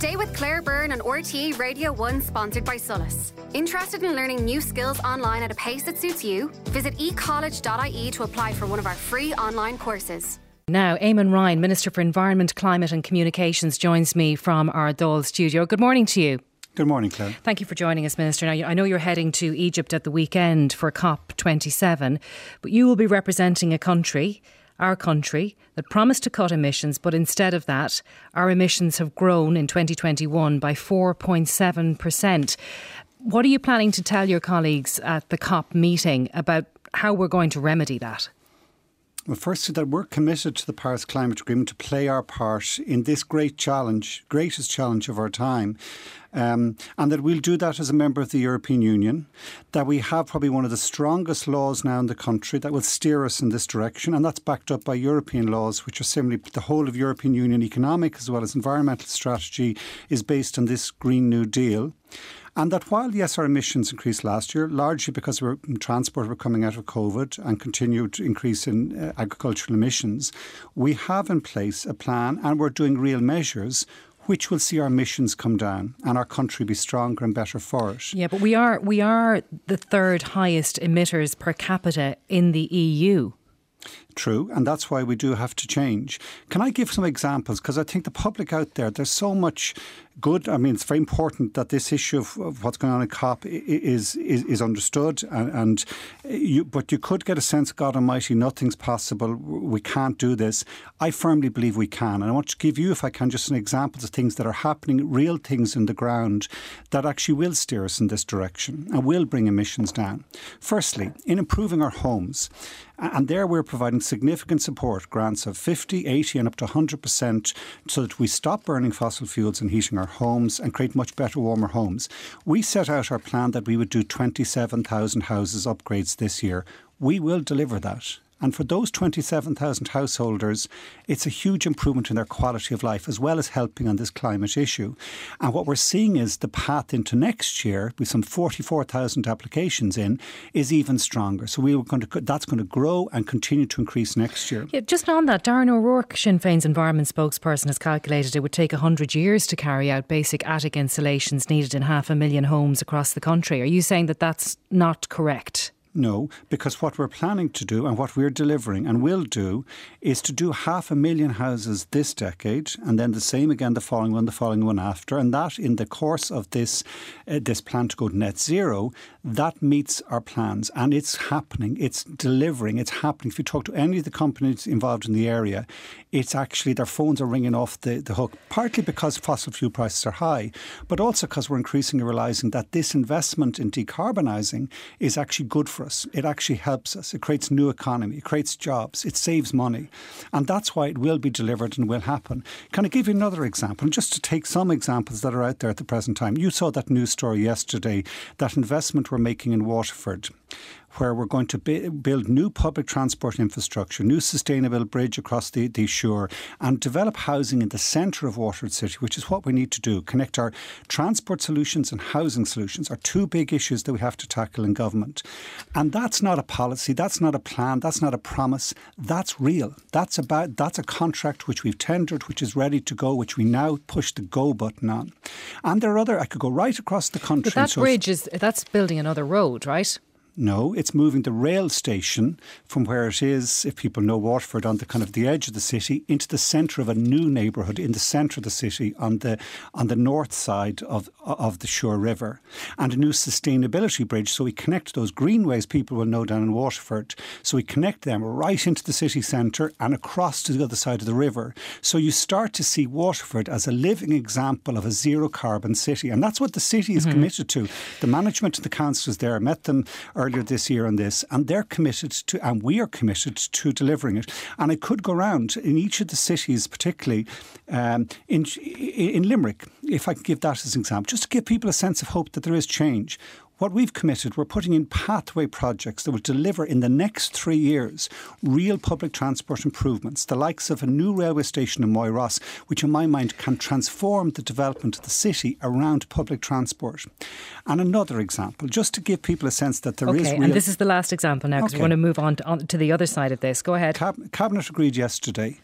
Stay with Claire Byrne on RTE Radio 1, sponsored by Solus. Interested in learning new skills online at a pace that suits you? Visit ecollege.ie to apply for one of our free online courses. Now, Eamon Ryan, Minister for Environment, Climate and Communications, joins me from our Dáil studio. Good morning to you. Good morning, Claire. Thank you for joining us, Minister. Now, I know you're heading to Egypt at the weekend for COP27, but you will be representing a country, our country, that promised to cut emissions, but instead of that, our emissions have grown in 2021 by 4.7%. What are you planning to tell your colleagues at the COP meeting about how we're going to remedy that? Well, firstly, that we're committed to the Paris Climate Agreement to play our part in this greatest challenge of our time. And that we'll do that as a member of the European Union, that we have probably one of the strongest laws now in the country that will steer us in this direction, and that's backed up by European laws, which are similarly the whole of European Union economic as well as environmental strategy is based on this Green New Deal. And that while, yes, our emissions increased last year, largely because in transport were coming out of COVID and continued to increase in agricultural emissions, we have in place a plan and we're doing real measures which will see our emissions come down and our country be stronger and better for it. Yeah, but we are the third highest emitters per capita in the EU. True, and that's why we do have to change. Can I give some examples? Because I think the public out there, there's so much good. I mean, it's very important that this issue of what's going on in COP is understood. But you could get a sense, God Almighty, nothing's possible. We can't do this. I firmly believe we can. And I want to give you, if I can, just some examples of things that are happening, real things in the ground that actually will steer us in this direction and will bring emissions down. Firstly, in improving our homes. And there we're providing significant support, grants of 50, 80 and up to 100% so that we stop burning fossil fuels and heating our homes and create much better, warmer homes. We set out our plan that we would do 27,000 houses upgrades this year. We will deliver that. And for those 27,000 householders, it's a huge improvement in their quality of life as well as helping on this climate issue. And what we're seeing is the path into next year, with some 44,000 applications in, is even stronger. So that's going to grow and continue to increase next year. Yeah, just on that, Darren O'Rourke, Sinn Féin's environment spokesperson, has calculated it would take 100 years to carry out basic attic insulations needed in 500,000 homes across the country. Are you saying that that's not correct? No, because what we're planning to do and what we're delivering and will do is to do 500,000 houses this decade and then the same again the following one after. And that in the course of this plan to go to net zero, that meets our plans and it's happening, it's delivering, it's happening. If you talk to any of the companies involved in the area, it's actually their phones are ringing off the hook, partly because fossil fuel prices are high, but also because we're increasingly realising that this investment in decarbonising is actually good for us. It actually helps us. It creates new economy. It creates jobs. It saves money. And that's why it will be delivered and will happen. Can I give you another example? And just to take some examples that are out there at the present time. You saw that news story yesterday, that investment we're making in Waterford, where we're going to build new public transport infrastructure, new sustainable bridge across the Suir and develop housing in the centre of Waterford City, which is what we need to do. Connect our transport solutions and housing solutions are two big issues that we have to tackle in government. And that's not a policy, that's not a plan, that's not a promise, that's real. That's a contract which we've tendered, which is ready to go, which we now push the go button on. And there are I could go right across the country. But that bridge that's building another road, right? No, it's moving the rail station from where it is, if people know Waterford, on the kind of the edge of the city, into the centre of a new neighbourhood in the centre of the city on the north side of the Suir River. And a new sustainability bridge, so we connect those greenways people will know down in Waterford. So we connect them right into the city centre and across to the other side of the river. So you start to see Waterford as a living example of a zero carbon city. And that's what the city is committed to. The management and the councillors there, I met them earlier this year on this, and they're committed to, and we are committed to delivering it. And it could go around in each of the cities, particularly in Limerick, if I can give that as an example, just to give people a sense of hope that there is change. What we've committed, we're putting in pathway projects that will deliver in the next 3 years real public transport improvements, the likes of a new railway station in Moyross, which in my mind can transform the development of the city around public transport. And another example, just to give people a sense that there is real... and this is the last example now, because we want to move on to the other side of this. Go ahead. Cabinet agreed yesterday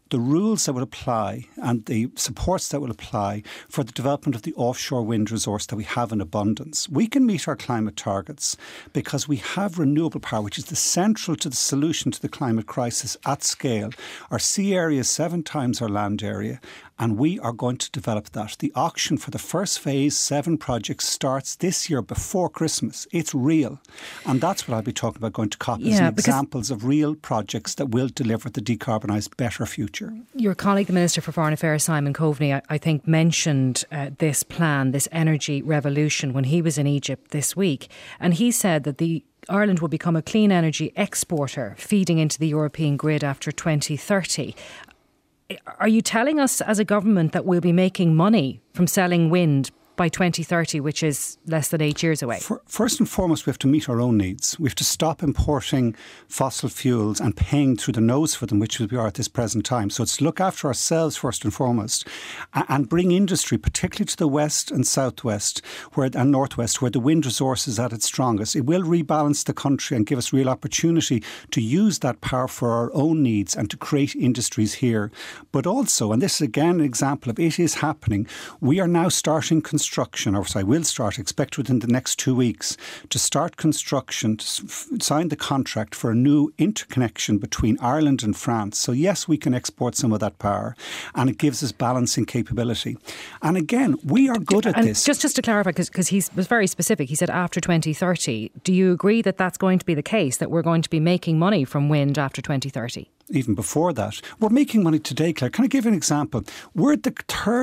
the rules that will apply and the supports that will apply for the development of the offshore wind resource that we have in abundance. We can meet our climate targets because we have renewable power, which is the central to the solution to the climate crisis at scale. Our sea area is 7 times our land area, and we are going to develop that. The auction for the first phase, 7 projects, starts this year before Christmas. It's real. And that's what I'll be talking about going to COP, as examples of real projects that will deliver the decarbonised, better future. Your colleague, the Minister for Foreign Affairs, Simon Coveney, I think mentioned this plan, this energy revolution, when he was in Egypt this week. And he said that Ireland will become a clean energy exporter, feeding into the European grid after 2030. Are you telling us as a government that we'll be making money from selling wind by 2030, which is less than 8 years away? First and foremost, we have to meet our own needs. We have to stop importing fossil fuels and paying through the nose for them, which we are at this present time. So it's to look after ourselves first and foremost and bring industry, particularly to the west and southwest and northwest, where the wind resource is at its strongest. It will rebalance the country and give us real opportunity to use that power for our own needs and to create industries here. But also, and this is again an example of it is happening, we are now starting will start, expect within the next 2 weeks, to start construction, to sign the contract for a new interconnection between Ireland and France. So yes, we can export some of that power, and it gives us balancing capability. And again, we are good at this. Just to clarify, because he was very specific, he said after 2030. Do you agree that that's going to be the case, that we're going to be making money from wind after 2030? Even before that. We're making money today, Claire. Can I give you an example? We're the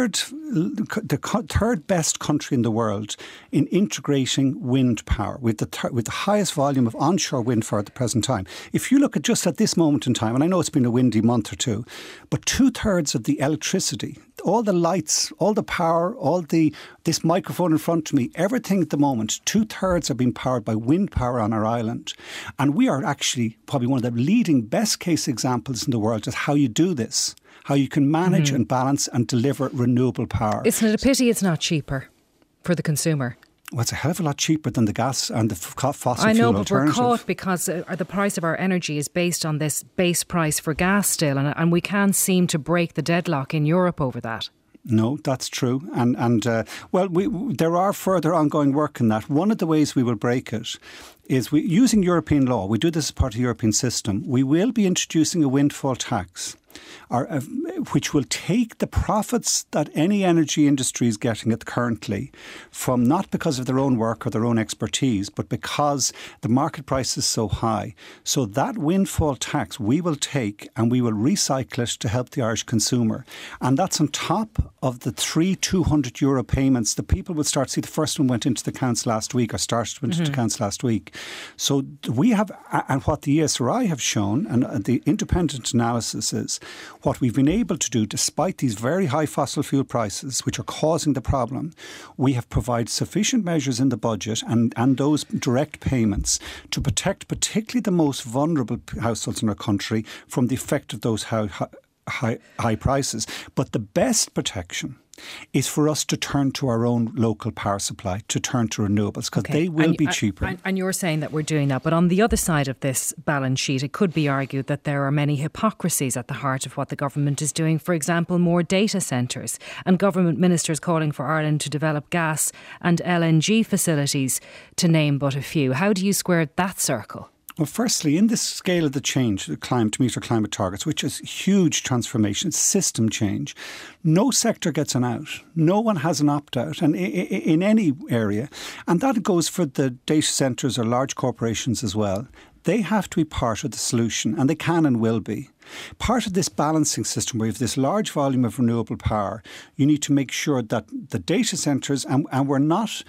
third best country in the world in integrating wind power with the highest volume of onshore wind power at the present time. If you look at just at this moment in time, and I know it's been a windy month or two, but 2/3 of the electricity, all the lights, all the power, this microphone in front of me, everything at the moment, 2/3 are being powered by wind power on our island. And we are actually probably one of the leading best case examples in the world of how you do this, how you can manage and balance and deliver renewable power. Isn't it a pity it's not cheaper for the consumer? Well, it's a hell of a lot cheaper than the gas and the fossil fuel alternative. I know, but we're caught because the price of our energy is based on this base price for gas still, and we can't seem to break the deadlock in Europe over that. No, that's true. There are further ongoing work in that. One of the ways we will break it is using European law. We do this as part of the European system. We will be introducing a windfall tax, which will take the profits that any energy industry is getting at currently from, not because of their own work or their own expertise, but because the market price is so high. So that windfall tax we will take and we will recycle it to help the Irish consumer. And that's on top of the 3 €200 payments. The people will start to see the first one went into the accounts last week, or started to went into accounts last week. So we have, and what the ESRI have shown, and the independent analysis is, what we've been able to do, despite these very high fossil fuel prices, which are causing the problem, we have provided sufficient measures in the budget and those direct payments to protect particularly the most vulnerable households in our country from the effect of those high prices. But the best protection is for us to turn to our own local power supply, to turn to renewables, because they will be cheaper. And you're saying that we're doing that. But on the other side of this balance sheet, it could be argued that there are many hypocrisies at the heart of what the government is doing. For example, more data centres, and government ministers calling for Ireland to develop gas and LNG facilities, to name but a few. How do you square that circle? Well, firstly, in this scale of the change, the climate to meet our climate targets, which is huge transformation, it's system change, no sector gets an out. No one has an opt-out and in any area. And that goes for the data centres or large corporations as well. They have to be part of the solution, and they can and will be. Part of this balancing system, where you have this large volume of renewable power, you need to make sure that the data centres, and we're not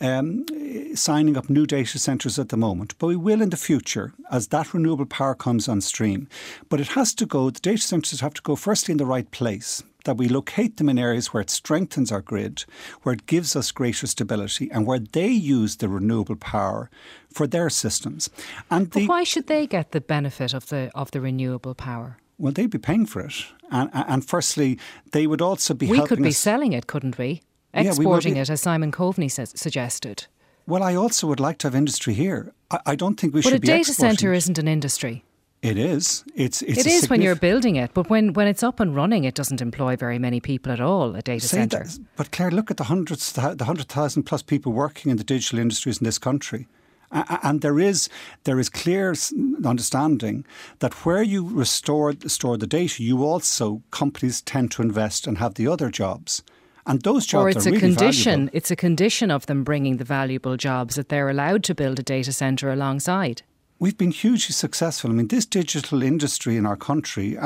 signing up new data centres at the moment, but we will in the future as that renewable power comes on stream. But it has to go, the data centres have to go firstly in the right place, that we locate them in areas where it strengthens our grid, where it gives us greater stability, and where they use the renewable power for their systems. And but why should they get the benefit of the renewable power? Well, they'd be paying for it. And firstly, they would also be helping us. We could be selling it, couldn't we? Exporting it, as Simon Coveney suggested. Well, I also would like to have industry here. I don't think we should be exporting. But a data centre isn't an industry. It is. It is when you're building it, but when it's up and running, it doesn't employ very many people at all, a data centre. But Claire, look at the 100,000 plus people working in the digital industries in this country. And there is clear understanding that where you store the data, companies tend to invest and have the other jobs. And those jobs are really valuable. It's a condition of them bringing the valuable jobs that they're allowed to build a data centre alongside. We've been hugely successful. I mean, this digital industry in our country,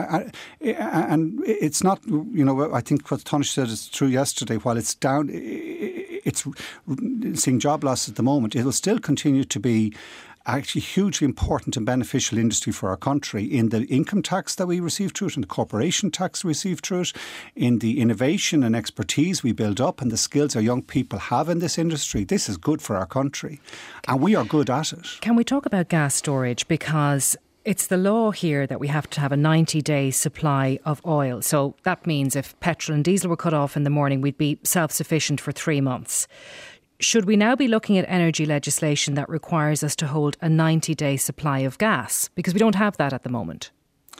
and it's not, I think what Tánaiste said is true yesterday, while it's down, it's seeing job loss at the moment, it will still continue to be actually hugely important and beneficial industry for our country in the income tax that we receive through it, in the corporation tax we receive through it, in the innovation and expertise we build up and the skills our young people have in this industry. This is good for our country and we are good at it. Can we talk about gas storage? Because it's the law here that we have to have a 90-day supply of oil. So that means if petrol and diesel were cut off in the morning, we'd be self-sufficient for 3 months. Should we now be looking at energy legislation that requires us to hold a 90-day supply of gas? Because we don't have that at the moment.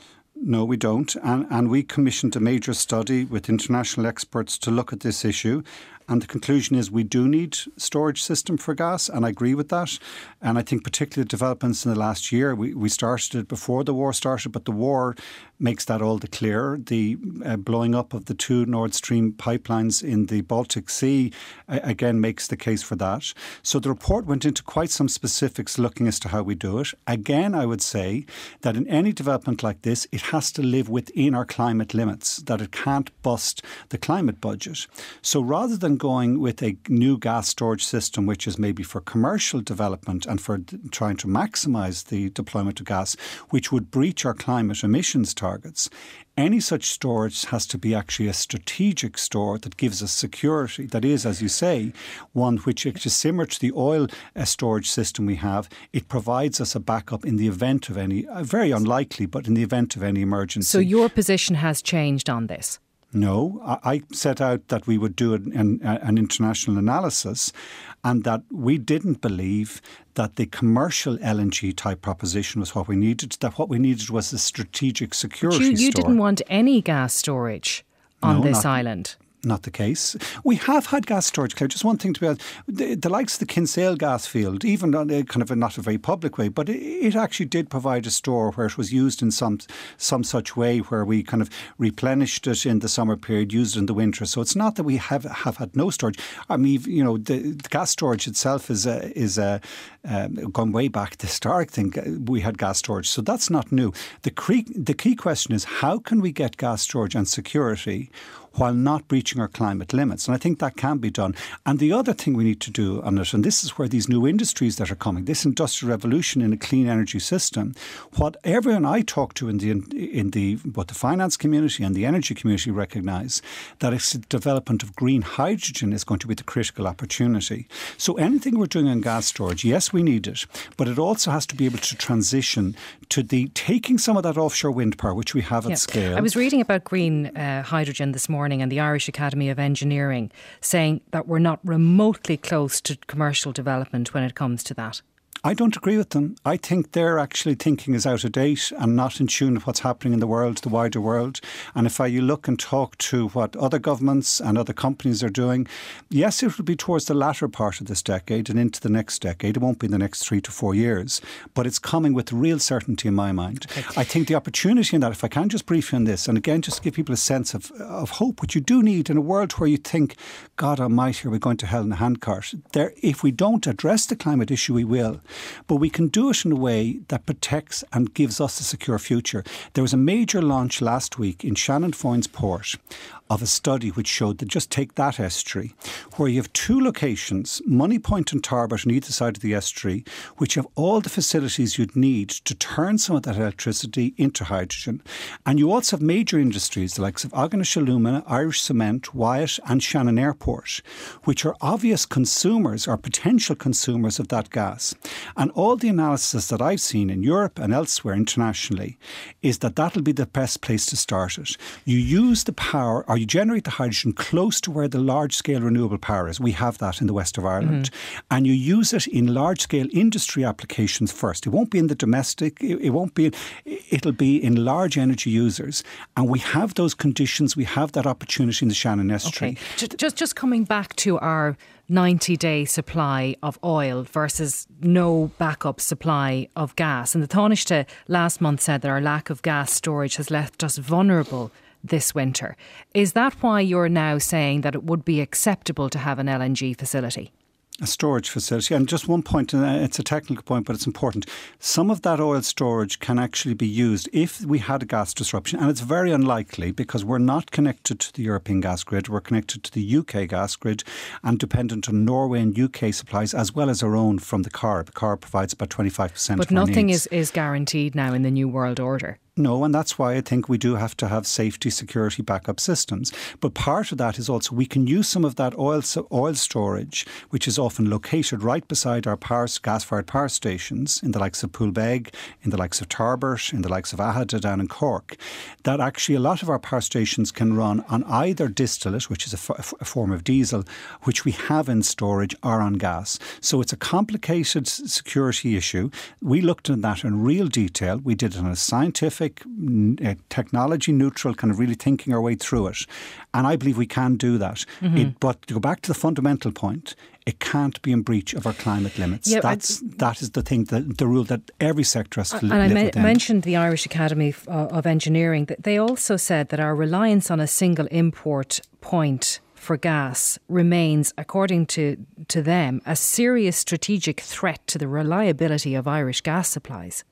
No, we don't. And we commissioned a major study with international experts to look at this issue. And the conclusion is we do need storage system for gas, and I agree with that. And I think particularly developments in the last year, we started it before the war started, but the war makes that all the clearer. The blowing up of the 2 Nord Stream pipelines in the Baltic Sea, again, makes the case for that. So the report went into quite some specifics looking as to how we do it. Again, I would say that in any development like this, it has to live within our climate limits, that it can't bust the climate budget. So rather than going with a new gas storage system, which is maybe for commercial development and for trying to maximise the deployment of gas, which would breach our climate emissions targets, any such storage has to be actually a strategic store that gives us security. That is, as you say, one which is similar to the oil storage system we have. It provides us a backup in the event of any, very unlikely, but in the event of any emergency. So your position has changed on this? No, I set out that we would do an international analysis and that we didn't believe that the commercial LNG type proposition was what we needed, that what we needed was a strategic security store. You didn't want any gas storage on this island? Not the case. We have had gas storage, Claire. Just one thing to be honest, the likes of the Kinsale gas field, even on a kind of not a very public way, but it actually did provide a store where it was used in some such way where we kind of replenished it in the summer period, used it in the winter. So it's not that we have had no storage. I mean, the gas storage itself is gone way back. The historic thing, we had gas storage. So that's not new. The key question is how can we get gas storage and security while not breaching our climate limits. And I think that can be done. And the other thing we need to do on it, and this is where these new industries that are coming, this industrial revolution in a clean energy system, what everyone I talk to in both the finance community and the energy community recognise that it's the development of green hydrogen is going to be the critical opportunity. So anything we're doing on gas storage, yes, we need it, but it also has to be able to transition to taking some of that offshore wind power, which we have at scale. I was reading about green hydrogen this morning and the Irish Academy of Engineering saying that we're not remotely close to commercial development when it comes to that. I don't agree with them. I think their actually thinking is out of date and not in tune with what's happening in the world, the wider world. And if you look and talk to what other governments and other companies are doing, yes, it will be towards the latter part of this decade and into the next decade. It won't be in the next 3 to 4 years, but it's coming with real certainty in my mind. Okay. I think the opportunity in that, if I can just brief you on this, and again, just to give people a sense of hope, which you do need in a world where you think, God almighty, are we going to hell in a handcart? If we don't address the climate issue, we will. But we can do it in a way that protects and gives us a secure future. There was a major launch last week in Shannon Foynes Port of a study which showed that, just take that estuary, where you have 2 locations, Moneypoint and Tarbert on either side of the estuary, which have all the facilities you'd need to turn some of that electricity into hydrogen. And you also have major industries, the likes of Aughinish Alumina, Irish Cement, Wyatt and Shannon Airport, which are obvious consumers or potential consumers of that gas. And all the analysis that I've seen in Europe and elsewhere internationally is that that'll be the best place to start it. You use the power, or you generate the hydrogen close to where the large-scale renewable power is. We have that in the west of Ireland. And you use it in large-scale industry applications first. It won't be in the domestic. It'll be in large energy users. And we have those conditions. We have that opportunity in the Shannon Estuary. Okay. Just coming back to our 90-day supply of oil versus no backup supply of gas. And the Taoiseach last month said that our lack of gas storage has left us vulnerable this winter. Is that why you're now saying that it would be acceptable to have an LNG facility? A storage facility. And just one point, and it's a technical point, but it's important. Some of that oil storage can actually be used if we had a gas disruption. And it's very unlikely because we're not connected to the European gas grid. We're connected to the UK gas grid and dependent on Norway and UK supplies as well as our own from the CARB. CARB provides about 25% But of our nothing needs. is guaranteed now in the New World Order. No, and that's why I think we do have to have safety, security, backup systems. But part of that is also we can use some of that oil storage, which is often located right beside our gas-fired power stations in the likes of Poolbeg, in the likes of Tarbert, in the likes of Ahada down in Cork, that actually a lot of our power stations can run on either distillate, which is a form of diesel, which we have in storage, or on gas. So it's a complicated security issue. We looked at that in real detail. We did it on a scientific, technology neutral, kind of really thinking our way through it. And I believe we can do that. But to go back to the fundamental point, it can't be in breach of our climate limits. Yeah, that is the thing, the rule that every sector has to live within. And I mentioned the Irish Academy of Engineering. They also said that our reliance on a single import point for gas remains, according to them, a serious strategic threat to the reliability of Irish gas supplies.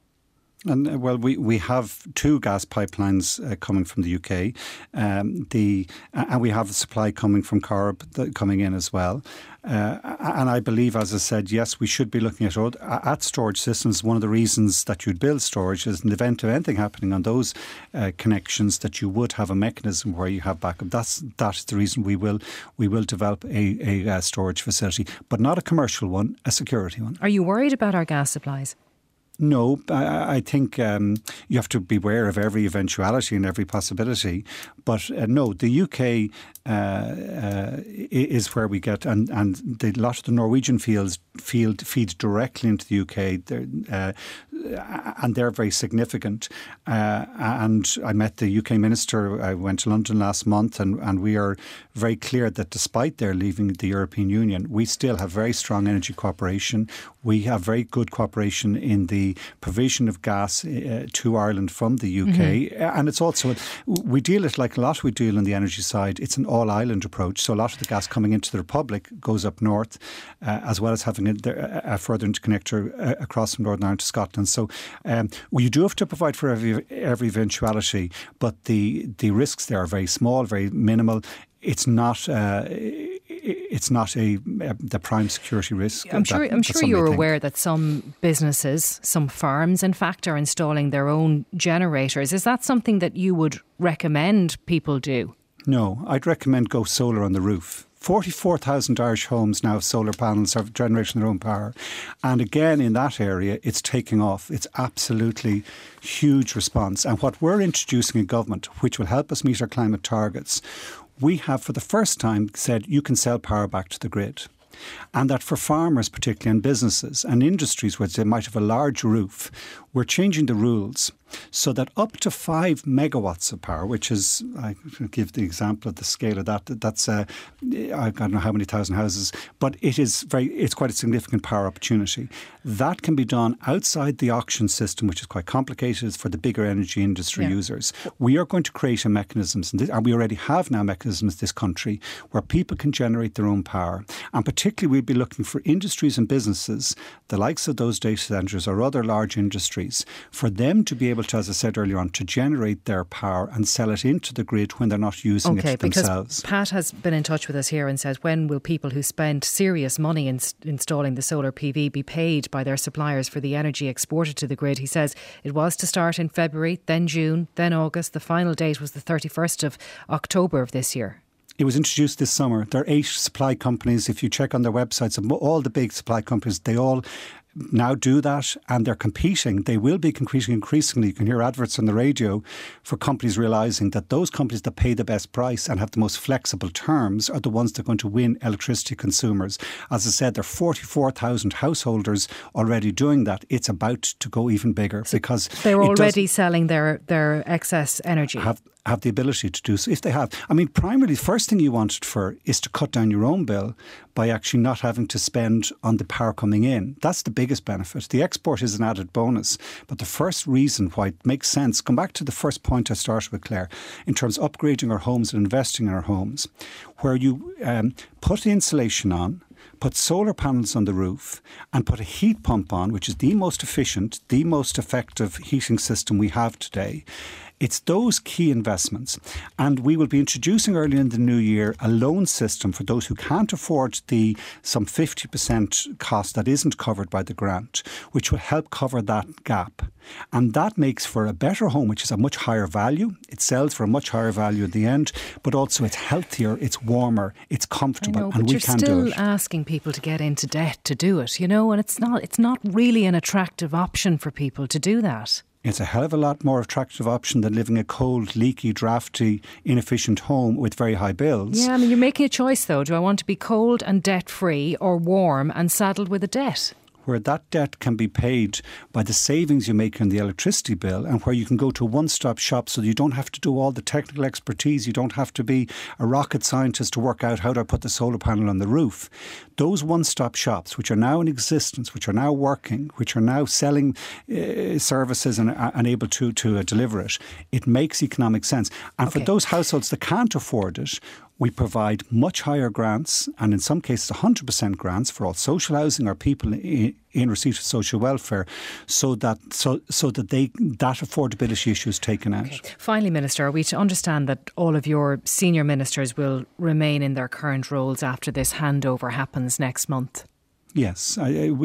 And well, we have two gas pipelines coming from the UK, and we have supply coming from CARB coming in as well. And I believe, as I said, yes, we should be looking at storage systems. One of the reasons that you'd build storage is in the event of anything happening on those connections, that you would have a mechanism where you have backup. That's the reason we will develop a storage facility, but not a commercial one, a security one. Are you worried about our gas supplies? No, I think you have to be aware of every eventuality and every possibility. But no, the UK is where we get, and a lot of the Norwegian field feeds directly into the UK, and they're very significant. And I met the UK minister. I went to London last month, and we are very clear that despite their leaving the European Union, we still have very strong energy cooperation. We have very good cooperation in the provision of gas to Ireland from the UK. And it's also, we deal it like a lot we deal on the energy side. It's an all-island approach. So a lot of the gas coming into the Republic goes up north, as well as having a further interconnector across from Northern Ireland to Scotland. So you do have to provide for every eventuality, but the risks there are very small, very minimal. It's not the prime security risk. I'm sure you're aware that some businesses, some farms, in fact, are installing their own generators. Is that something that you would recommend people do? No, I'd recommend go solar on the roof. 44,000 Irish homes now have solar panels, are generating their own power. And again, in that area, it's taking off. It's absolutely huge response. And what we're introducing in government, which will help us meet our climate targets, we have for the first time said you can sell power back to the grid. And that for farmers particularly, and businesses and industries where they might have a large roof, we're changing the rules so that up to 5 megawatts of power, which is, I give the example of the scale of that's I don't know how many thousand houses, but it's quite a significant power opportunity. That can be done outside the auction system, which is quite complicated. It's for the bigger energy industry users. We are going to create a mechanism, and we already have now mechanisms in this country where people can generate their own power. And particularly we'll be looking for industries and businesses, the likes of those data centres or other large industries, for them to be able to, as I said earlier on, to generate their power and sell it into the grid when they're not using it themselves. Because Pat has been in touch with us here and said, when will people who spend serious money in installing the solar PV be paid by their suppliers for the energy exported to the grid? He says it was to start in February, then June, then August. The final date was the 31st of October of this year. It was introduced this summer. There are 8 supply companies. If you check on their websites, all the big supply companies, they all now do that, and they're competing. They will be competing increasingly. You can hear adverts on the radio for companies realising that those companies that pay the best price and have the most flexible terms are the ones that are going to win electricity consumers. As I said, there are 44,000 householders already doing that. It's about to go even bigger because they're already selling their excess energy. Have the ability to do so if they have. I mean, primarily, the first thing you want it for is to cut down your own bill by actually not having to spend on the power coming in. That's the biggest benefit. The export is an added bonus. But the first reason why it makes sense, come back to the first point I started with, Claire, in terms of upgrading our homes and investing in our homes, where you put the insulation on, put solar panels on the roof and put a heat pump on, which is the most efficient, the most effective heating system we have today. It's those key investments. And we will be introducing early in the new year a loan system for those who can't afford the some 50% cost that isn't covered by the grant, which will help cover that gap. And that makes for a better home, which is a much higher value. It sells for a much higher value at the end, but also it's healthier, it's warmer, it's comfortable, and we can do it. You're still asking people to get into debt to do it, and it's not really an attractive option for people to do that. It's a hell of a lot more attractive option than living a cold, leaky, drafty, inefficient home with very high bills. Yeah, I mean, you're making a choice though. Do I want to be cold and debt-free or warm and saddled with a debt? Where that debt can be paid by the savings you make on the electricity bill, and where you can go to a one-stop shop so you don't have to do all the technical expertise, you don't have to be a rocket scientist to work out how do I put the solar panel on the roof. Those one-stop shops, which are now in existence, which are now working, which are now selling services and able to deliver it, it makes economic sense. And for those households that can't afford it, we provide much higher grants, and in some cases 100% grants for all social housing or people in receipt of social welfare, so that that affordability issue is taken out. Okay. Finally, Minister, are we to understand that all of your senior ministers will remain in their current roles after this handover happens next month? Yes,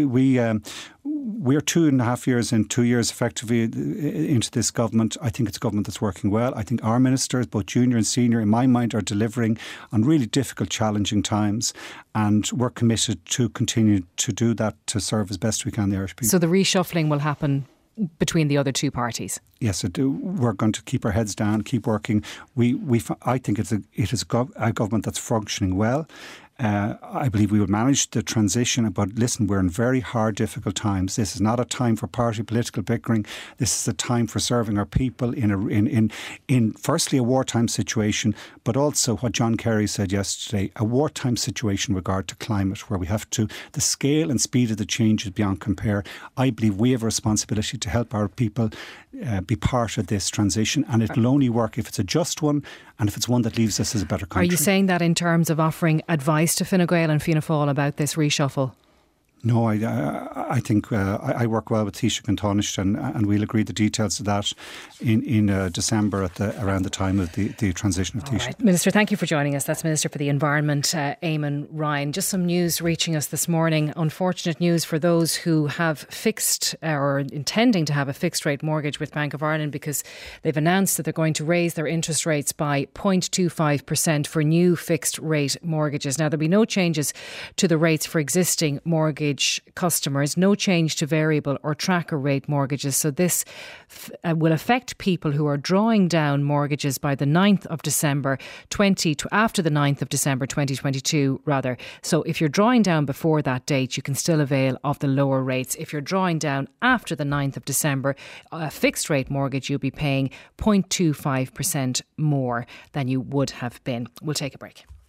we're 2.5 years in, 2 years effectively into this government. I think it's a government that's working well. I think our ministers, both junior and senior, in my mind, are delivering on really difficult, challenging times. And we're committed to continue to do that, to serve as best we can the Irish people. So the reshuffling will happen between the other two parties? Yes, I do. We're going to keep our heads down, keep working. I think it is a government that's functioning well. I believe we will manage the transition, but listen, we're in very hard, difficult times. This is not a time for party political bickering. This is a time for serving our people in firstly a wartime situation, but also what John Kerry said yesterday, a wartime situation with regard to climate, where we have to, the scale and speed of the change is beyond compare. I believe we have a responsibility to help our people be part of this transition, and it will only work if it's a just one and if it's one that leaves us as a better country. Are you saying that in terms of offering advice to Fine Gael and Fianna Fáil about this reshuffle? No, I think I work well with Taoiseach and Tánaiste, and we'll agree the details of that in December around the time of the transition of Taoiseach. Right. Minister, thank you for joining us. That's Minister for the Environment, Eamon Ryan. Just some news reaching us this morning. Unfortunate news for those who have fixed or intending to have a fixed rate mortgage with Bank of Ireland, because they've announced that they're going to raise their interest rates by 0.25% for new fixed rate mortgages. Now, there'll be no changes to the rates for existing mortgage customers, no change to variable or tracker rate mortgages. So this will affect people who are drawing down mortgages by the 9th of December after the 9th of December 2022 rather. So if you're drawing down before that date, you can still avail of the lower rates. If you're drawing down after the 9th of December, a fixed rate mortgage, you'll be paying 0.25% more than you would have been. We'll take a break.